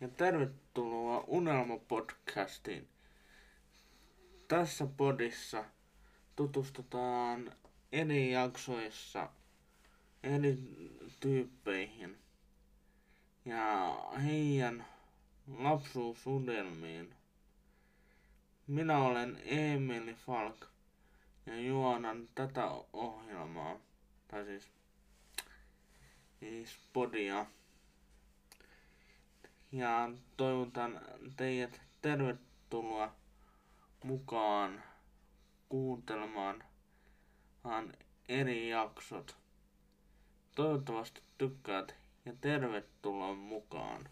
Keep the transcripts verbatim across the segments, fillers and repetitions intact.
ja tervetuloa Unelma-podcastiin. Tässä podissa tutustutaan eri jaksoissa eri tyyppeihin ja heidän lapsuusunelmiin. Minä olen Emeli Falk ja juonan tätä ohjelmaa, tai siis, siis podia. Ja toivotan teidät tervetuloa mukaan kuuntelemaan eri jaksot. Toivottavasti tykkäät ja tervetuloa mukaan.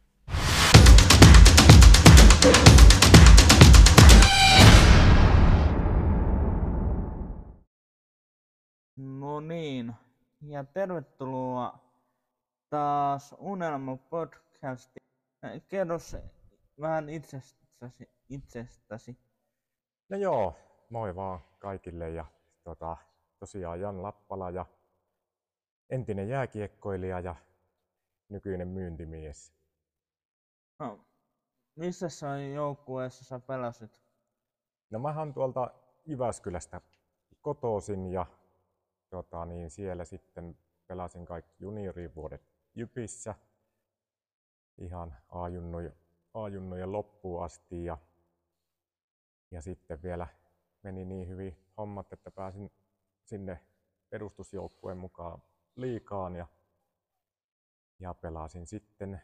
No niin, ja tervetuloa taas Unelma-podcastiin. Kerro vähän itsestäsi. itsestäsi. No joo, moi vaan kaikille ja tota, tosiaan Jan Lappala ja entinen jääkiekkoilija ja nykyinen myyntimies. No, missä sä joukkueessa sä pelasit? No mähän tuolta Jyväskylästä kotoisin ja tota, niin siellä sitten pelasin kaikki juniorivuodet Jypissä ihan A-junnujen, A-junnujen loppuun asti ja, ja sitten vielä meni niin hyvin hommat, että pääsin sinne edustusjoukkueen mukaan liigaan ja, ja pelasin sitten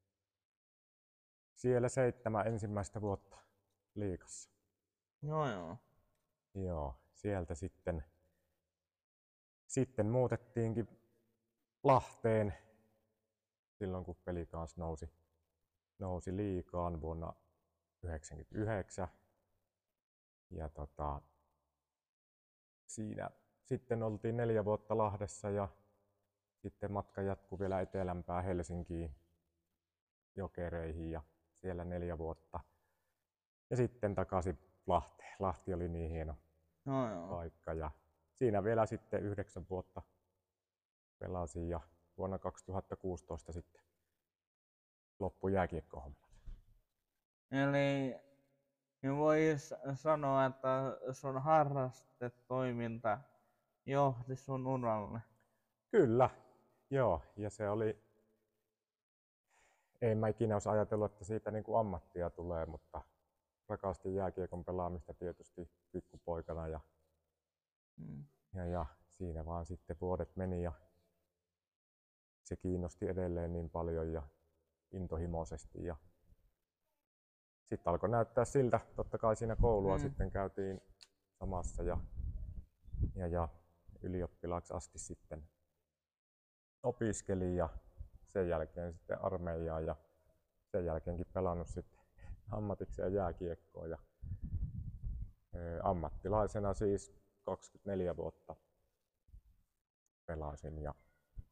siellä seitsemän ensimmäistä vuotta liigassa. Joo joo. Joo, sieltä sitten, sitten muutettiinkin Lahteen silloin kun Pelikans nousi, nousi liigaan vuonna yhdeksänkymmentäyhdeksän. Ja tota, siinä sitten oltiin neljä vuotta Lahdessa ja sitten matka jatkui vielä etelämpää Helsinkiin Jokereihin ja siellä neljä vuotta. Ja sitten takaisin Lahteen. Lahti oli niin hieno Joo joo. paikka ja siinä vielä sitten yhdeksän vuotta pelasin ja vuonna kaksituhattakuusitoista sitten loppui jääkiekkohommat. Eli niin vois sanoa, että sun harrastetoiminta johti sun uralle. Kyllä, joo. Ja se oli, en mä ikinä olisi ajatellut, että siitä niin kuin ammattia tulee, mutta rakastin jääkiekon pelaamista tietysti pikkupoikana ja, Mm. ja, ja siinä vaan sitten vuodet meni ja se kiinnosti edelleen niin paljon ja intohimoisesti ja sitten alkoi näyttää siltä, totta kai siinä koulua Mm. sitten käytiin samassa ja, ja, ja ylioppilaaksi asti sitten opiskelin ja sen jälkeen sitten armeijaa ja sen jälkeenkin pelannut sitten ammatikseen jääkiekkoa ja ää, ammattilaisena siis kaksikymmentäneljä vuotta pelasin ja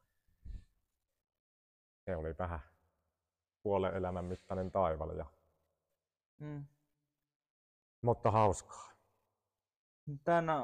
se oli vähän puolen elämän mittainen taival ja Mm. mutta hauskaa. Tänä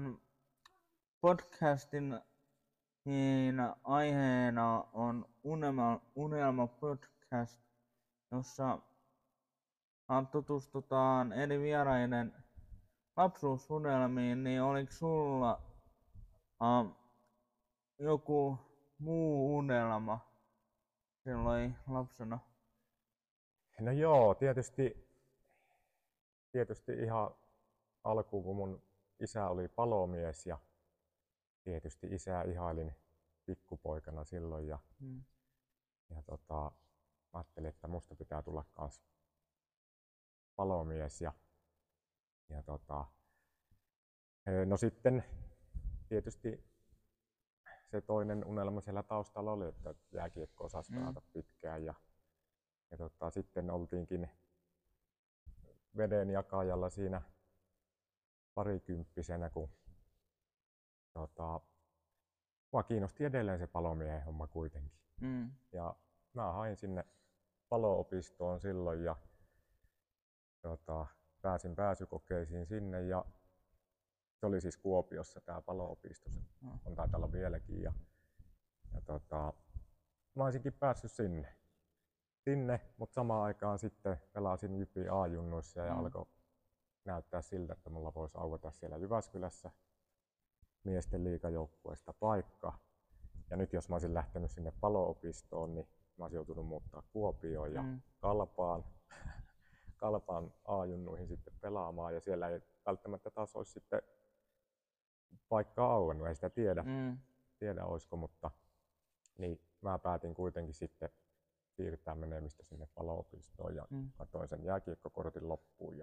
podcastin niin aiheena on Unelma, Unelma podcast, jossa tutustutaan eri vieraiden lapsuusunelmiin, niin oliko sulla uh, joku muu unelma silloin lapsena? No joo, tietysti, tietysti ihan alkuun kun mun isä oli palomies ja tietysti isää ihailin pikkupoikana silloin ja, Mm. ja tota, ajattelin, että musta pitää tulla kans palomies ja, ja tota, no sitten tietysti se toinen unelma siellä taustalla oli, että jääkiekko osasi pelata Mm. pitkään ja, ja tota, sitten oltiinkin veden jakajalla siinä parikymppisenä, kun tota, mua kiinnosti edelleen se palomiehen homma kuitenkin. Mm. Ja mä hain sinne palo-opistoon silloin ja tota, pääsin pääsykokeisiin sinne ja se oli siis Kuopiossa tää palo-opisto, se Mm. on taitaa olla vieläkin ja, ja tota, mä olisinkin päässyt sinne. sinne, mutta samaan aikaan sitten pelasin Jypi A-junnuissa ja Mm. alkoi näyttää siltä, että mulla voisi aueta siellä Jyväskylässä miesten liigajoukkueesta paikka. Ja nyt jos mä olisin lähtenyt sinne Palo-opistoon, niin mä olisin joutunut muuttaa Kuopioon ja Mm. Kalpaan, Kalpaan A-junnuihin sitten pelaamaan, ja siellä ei välttämättä taas olisi sitten paikkaa auennut, ei sitä tiedä, Mm. tiedä olisiko, mutta niin mä päätin kuitenkin sitten siirtää menemistä sinne Palo-opistoon ja Mm. katsoin sen jääkiekkokortin loppuun. Ja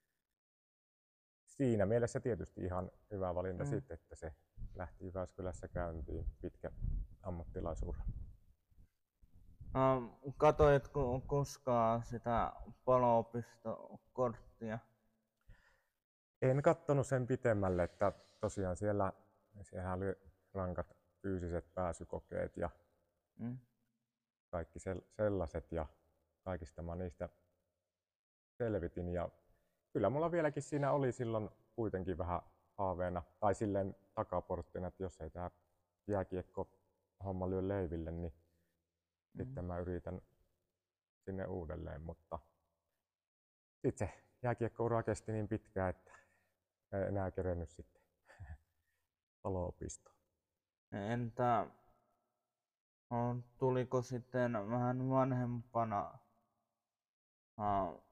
siinä mielessä tietysti ihan hyvä valinta Mm. sitten, että se lähti Jyväskylässä käyntiin, pitkä ammattilaisura. Ähm, katoitko koskaan sitä Palo-opistokorttia? En kattonut sen pitemmälle, että tosiaan siellä, siellä oli rankat fyysiset pääsykokeet ja Mm. kaikki sellaiset, ja kaikista mä niistä selvitin. Ja kyllä mulla vieläkin siinä oli silloin kuitenkin vähän haaveena, tai silleen takaporttina, että jos ei tää jääkiekko homma lyö leiville, niin mm. sitten mä yritän sinne uudelleen, mutta sitten se jääkiekkoura kesti niin pitkään, että en enää kerennyt sitten Palo-opistoon. Entä on, tuliko sitten vähän vanhempana uh,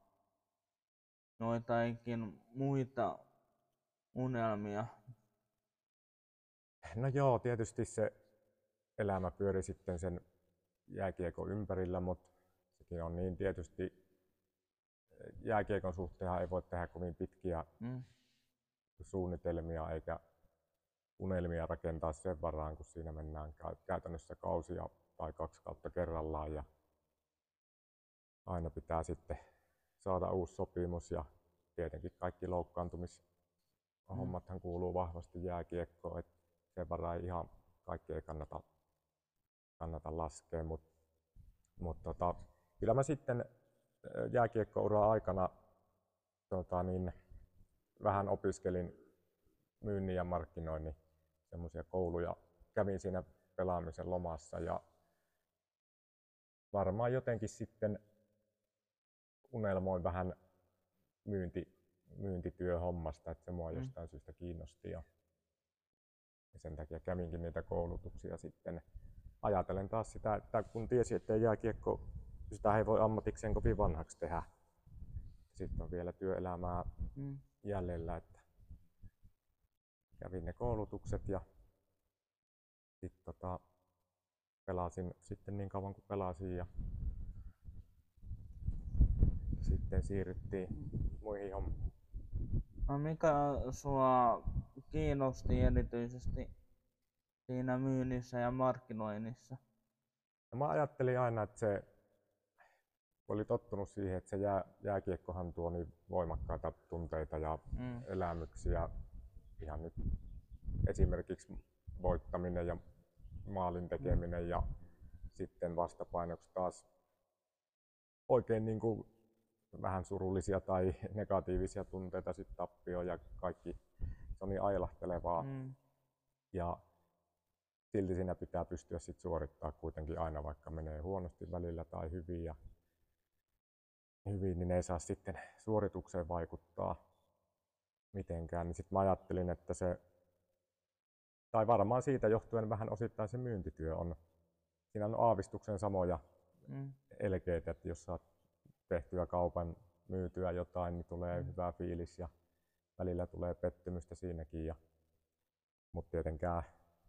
joitakin muita unelmia? No joo, tietysti se elämä pyöri sitten sen jääkiekon ympärillä, mutta sekin on niin tietysti, jääkiekon suhteen ei voi tehdä kovin pitkiä mm. suunnitelmia eikä unelmia rakentaa sen varaan, kun siinä mennään käytännössä kausia tai kaksi kautta kerrallaan, ja aina pitää sitten saada uusi sopimus, ja tietenkin kaikki loukkaantumishommathan mm. kuuluu vahvasti jääkiekkoon, että sen varaan ei ihan kaikki ei kannata, kannata laskea, mutta mut tota, kyllä mä sitten jääkiekkouran aikana tota, niin, vähän opiskelin myynnin ja markkinoinnin semmoisia kouluja, kävin siinä pelaamisen lomassa, ja varmaan jotenkin sitten unelmoin vähän myynti, myyntityöhommasta, että se mua mm. jostain syystä kiinnosti, ja, ja sen takia kävinkin niitä koulutuksia sitten. Ajatellen taas sitä, että kun tiesi, että jääkiekko, sitä ei voi ammatikseen kovin vanhaksi tehdä. Sitten on vielä työelämää mm. jäljellä, että kävin ne koulutukset ja sit tota, pelasin sitten niin kauan kuin pelasin, ja sitten siirryttiin muihin hommiin. No mikä sua kiinnosti erityisesti siinä myynnissä ja markkinoinnissa? No mä ajattelin aina, että se oli tottunut siihen, että se jää, jääkiekkohan tuo niin voimakkaita tunteita ja mm. elämyksiä. Ihan nyt esimerkiksi voittaminen ja maalin tekeminen mm. ja sitten vastapainoksi taas oikein niin kuin vähän surullisia tai negatiivisia tunteita, sitten tappio ja kaikki. Se on niin ailahtelevaa. Mm. Ja silti siinä pitää pystyä sit suorittamaan kuitenkin aina, vaikka menee huonosti välillä tai hyvin. Ja hyvin, niin ei saa sitten suoritukseen vaikuttaa mitenkään. Niin sitten mä ajattelin, että se, tai varmaan siitä johtuen vähän osittain se myyntityö on, siinä on aavistuksen samoja mm. elkeitä, että jos saat tehtyä kaupan, myytyä jotain, niin tulee mm. hyvä fiilis ja välillä tulee pettymystä siinäkin. Ja, mutta tietenkään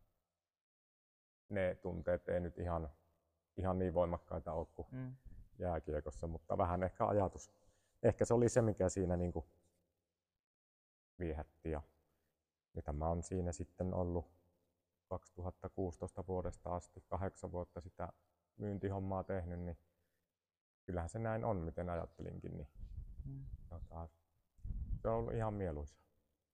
ne tunteet ei nyt ihan, ihan niin voimakkaita ole kuin mm. jääkiekossa, mutta vähän ehkä ajatus. Ehkä se oli se, mikä siinä niinku viehätti, ja mitä mä oon siinä sitten ollut kaksituhattakuusitoista vuodesta asti, kahdeksan vuotta sitä myyntihommaa tehnyt, niin kyllähän se näin on, miten ajattelinkin, niin mm. tota, se on ollut ihan mieluisaa.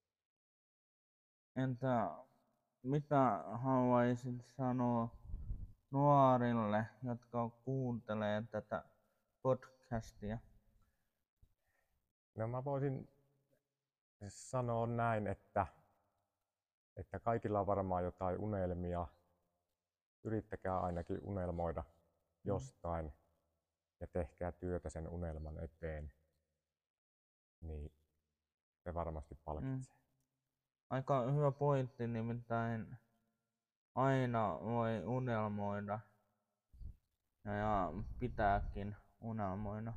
Entä mitä haluaisit sanoa nuorille, jotka kuuntelee tätä podcastia? No mä voisin sanoa näin, että, että kaikilla on varmaan jotain unelmia. Yrittäkää ainakin unelmoida jostain. ja tehkää työtä sen unelman eteen, niin se varmasti palkitsee. Mm. Aika hyvä pointti, nimittäin aina voi unelmoida ja, ja pitääkin unelmoida.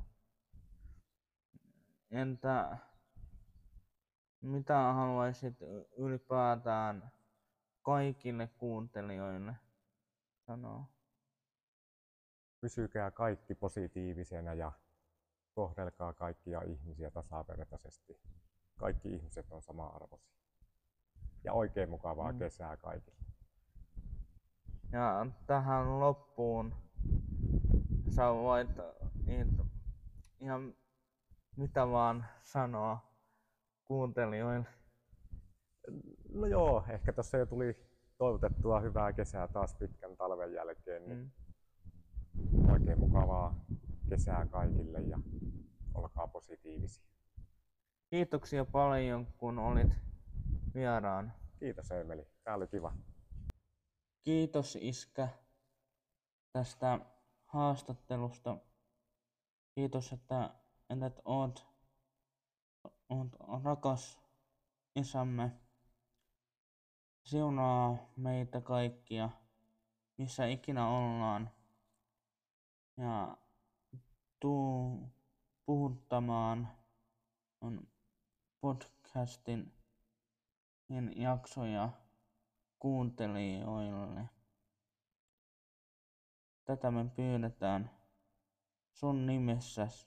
Entä mitä haluaisit ylipäätään kaikille kuuntelijoille sanoa? Pysykää kaikki positiivisena ja kohdelkaa kaikkia ihmisiä tasavertaisesti. Kaikki ihmiset on sama-arvoisia. Ja oikein mukavaa Mm. kesää kaikille. Ja tähän loppuun sä voit ihan mitä vaan sanoa kuuntelijoille. No joo, ehkä tuossa jo tuli toivotettua hyvää kesää taas pitkän talven jälkeen. Niin Mm. oikein mukavaa kesää kaikille ja olkaa positiivisia. Kiitoksia paljon kun olit vieraana. Kiitos Eemeli, tää oli kiva. Kiitos iskä tästä haastattelusta. Kiitos että, että oot, oot rakas isämme. Siunaa meitä kaikkia, missä ikinä ollaan. Ja tuu puhuttamaan on podcastin jaksoja kuuntelijoille. Tätä me pyydetään sun nimessäsi.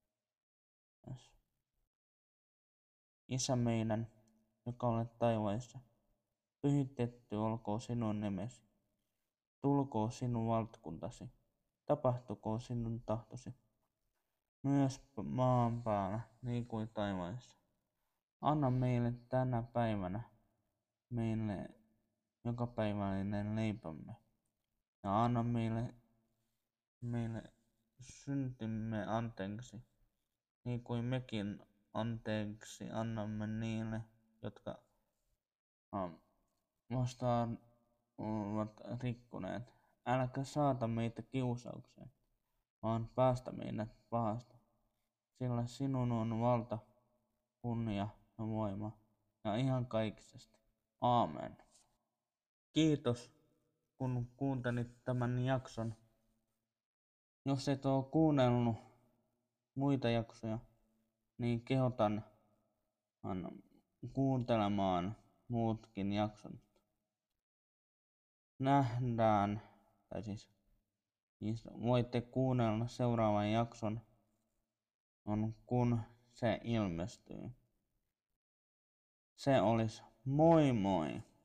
Isä meidän, joka olet taivaissa, pyhitetty olkoon sinun nimesi. Tulkoon sinun valtakuntasi. Tapahtukoon sinun tahtosi. Myös maan päällä, niin kuin taivaissa. Anna meille tänä päivänä meille jokapäiväinen leipämme. Ja anna meille, meille syntimme anteeksi, niin kuin mekin anteeksi annamme niille, jotka vastaan ovat rikkoneet. Äläkä saata meitä kiusaukseen, vaan päästä meidät pahasta. Sillä sinun on valta, kunnia ja voima ja ihan kaikisesti. Aamen. Kiitos kun kuuntelit tämän jakson. Jos et ole kuunnellut muita jaksoja, niin kehotan kuuntelemaan muutkin jaksot. Nähdään, tai siis, siis voitte kuunnella seuraavan jakson, on kun se ilmestyy. Se olisi moi moi!